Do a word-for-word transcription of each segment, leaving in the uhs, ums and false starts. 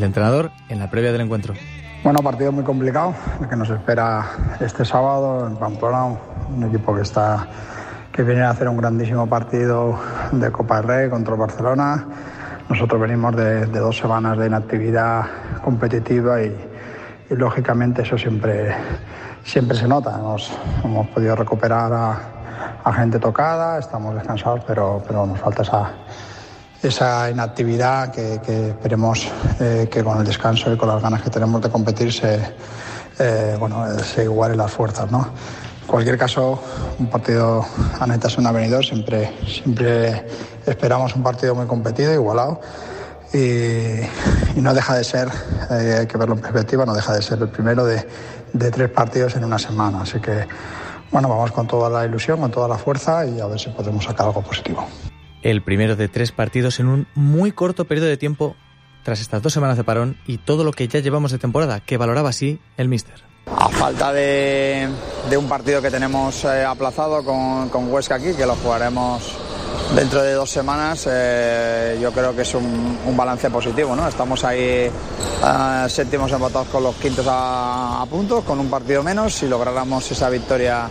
el entrenador en la previa del encuentro. Bueno, partido muy complicado, el que nos espera este sábado en Pamplona, un equipo que está que viene a hacer un grandísimo partido de Copa del Rey contra el Barcelona. Nosotros venimos de, de dos semanas de inactividad competitiva y, y lógicamente eso siempre, siempre se nota. Hemos, hemos podido recuperar a, a gente tocada, estamos descansados, pero, pero nos falta esa, esa inactividad que, que esperemos eh, que con el descanso y con las ganas que tenemos de competir se, eh, bueno, se igualen las fuerzas, ¿no? En cualquier caso, un partido a netas un avenidor, siempre, siempre esperamos un partido muy competido, igualado, y, y no deja de ser, eh, hay que verlo en perspectiva, no deja de ser el primero de, de tres partidos en una semana. Así que, bueno, vamos con toda la ilusión, con toda la fuerza y a ver si podemos sacar algo positivo. El primero de tres partidos en un muy corto periodo de tiempo tras estas dos semanas de parón y todo lo que ya llevamos de temporada, que valoraba así el míster. A falta de, de un partido que tenemos eh, aplazado con, con Huesca aquí, que lo jugaremos dentro de dos semanas, eh, yo creo que es un, un balance positivo, ¿no? Estamos ahí eh, séptimos empatados con los quintos a, a puntos, con un partido menos. Si lográramos esa victoria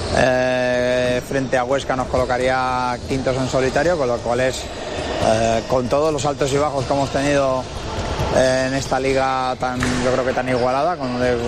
eh, frente a Huesca nos colocaría quintos en solitario, con lo cual es, eh, con todos los altos y bajos que hemos tenido en esta liga tan, yo creo que tan igualada, con, de,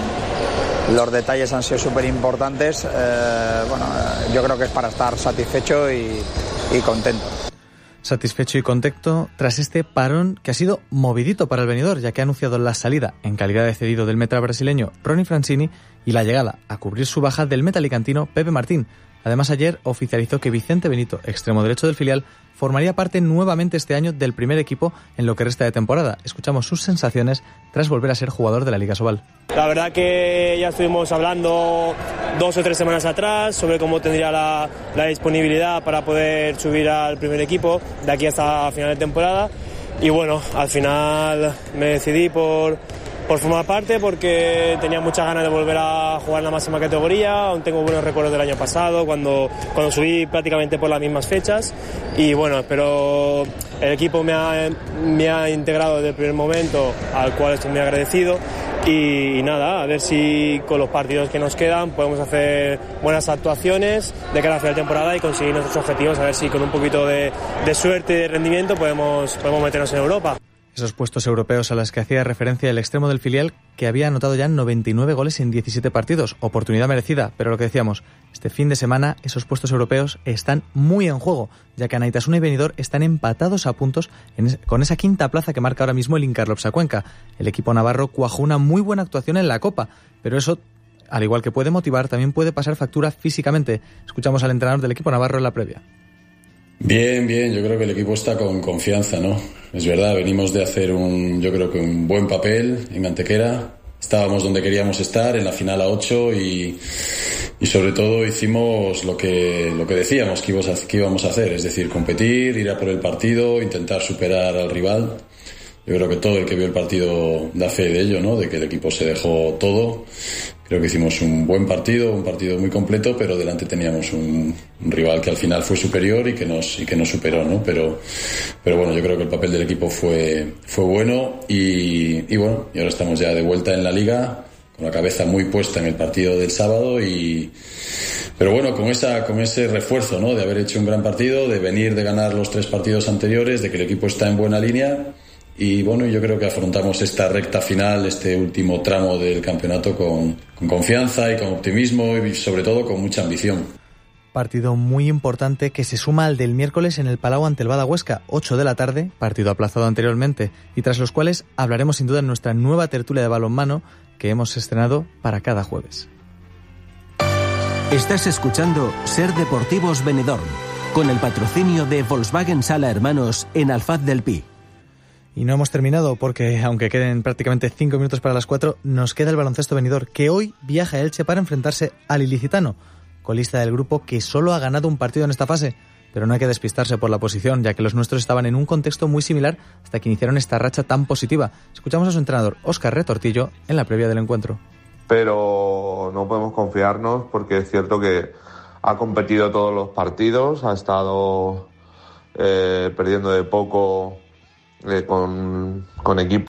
con los detalles han sido súper importantes, eh, bueno, yo creo que es para estar satisfecho y, y contento. Satisfecho y contento tras este parón que ha sido movidito para el venidor, ya que ha anunciado la salida en calidad de cedido del meta brasileño Ronnie Francini y la llegada a cubrir su baja del meta alicantino Pepe Martín. Además, ayer oficializó que Vicente Benito, extremo derecho del filial, formaría parte nuevamente este año del primer equipo en lo que resta de temporada. Escuchamos sus sensaciones tras volver a ser jugador de la Liga Sobal. La verdad que ya estuvimos hablando dos o tres semanas atrás sobre cómo tendría la, la disponibilidad para poder subir al primer equipo de aquí hasta final de temporada. Y bueno, al final me decidí por... por formar parte, porque tenía muchas ganas de volver a jugar en la máxima categoría. Aún tengo buenos recuerdos del año pasado, cuando, cuando subí prácticamente por las mismas fechas. Y bueno, pero el equipo me ha, me ha integrado desde el primer momento, al cual estoy muy agradecido. Y, y nada, a ver si con los partidos que nos quedan podemos hacer buenas actuaciones de cara a final de temporada y conseguir nuestros objetivos, a ver si con un poquito de, de suerte y de rendimiento podemos, podemos meternos en Europa. Esos puestos europeos a los que hacía referencia el extremo del filial, que había anotado ya noventa y nueve goles en diecisiete partidos. Oportunidad merecida, pero lo que decíamos, este fin de semana esos puestos europeos están muy en juego, ya que Anaitasuna y Benidorm están empatados a puntos en es- con esa quinta plaza que marca ahora mismo el Incarlopsa Cuenca. El equipo navarro cuajó una muy buena actuación en la Copa, pero eso, al igual que puede motivar, también puede pasar factura físicamente. Escuchamos al entrenador del equipo navarro en la previa. Bien, bien, yo creo que el equipo está con confianza, ¿no? Es verdad, venimos de hacer un, yo creo que un buen papel en Antequera, estábamos donde queríamos estar, en la final a ocho y, y sobre todo hicimos lo que, lo que decíamos que íbamos, a, que íbamos a hacer, es decir, competir, ir a por el partido, intentar superar al rival. Yo creo que todo el que vio el partido da fe de ello, ¿no? De que el equipo se dejó todo. Creo que hicimos un buen partido, un partido muy completo, pero delante teníamos un, un rival que al final fue superior y que nos y que nos superó, ¿no? Pero pero bueno, yo creo que el papel del equipo fue fue bueno y, y bueno, y ahora estamos ya de vuelta en la Liga con la cabeza muy puesta en el partido del sábado y pero bueno, con esa con ese refuerzo, ¿no? De haber hecho un gran partido, de venir de ganar los tres partidos anteriores, de que el equipo está en buena línea. Y bueno, yo creo que afrontamos esta recta final, este último tramo del campeonato con, con confianza y con optimismo y sobre todo con mucha ambición. Partido muy importante que se suma al del miércoles en el Palau ante el Bada Huesca, ocho de la tarde, partido aplazado anteriormente y tras los cuales hablaremos sin duda en nuestra nueva tertulia de balonmano que hemos estrenado para cada jueves. Estás escuchando Ser Deportivos Benidorm, con el patrocinio de Volkswagen Sala Hermanos en Alfaz del Pi. Y no hemos terminado porque, aunque queden prácticamente cinco minutos para las cuatro, nos queda el baloncesto Benidorm, que hoy viaja a Elche para enfrentarse al Ilicitano, colista del grupo que solo ha ganado un partido en esta fase. Pero no hay que despistarse por la posición, ya que los nuestros estaban en un contexto muy similar hasta que iniciaron esta racha tan positiva. Escuchamos a su entrenador, Óscar Retortillo, en la previa del encuentro. Pero no podemos confiarnos porque es cierto que ha competido todos los partidos, ha estado eh, perdiendo de poco eh, con, con equipos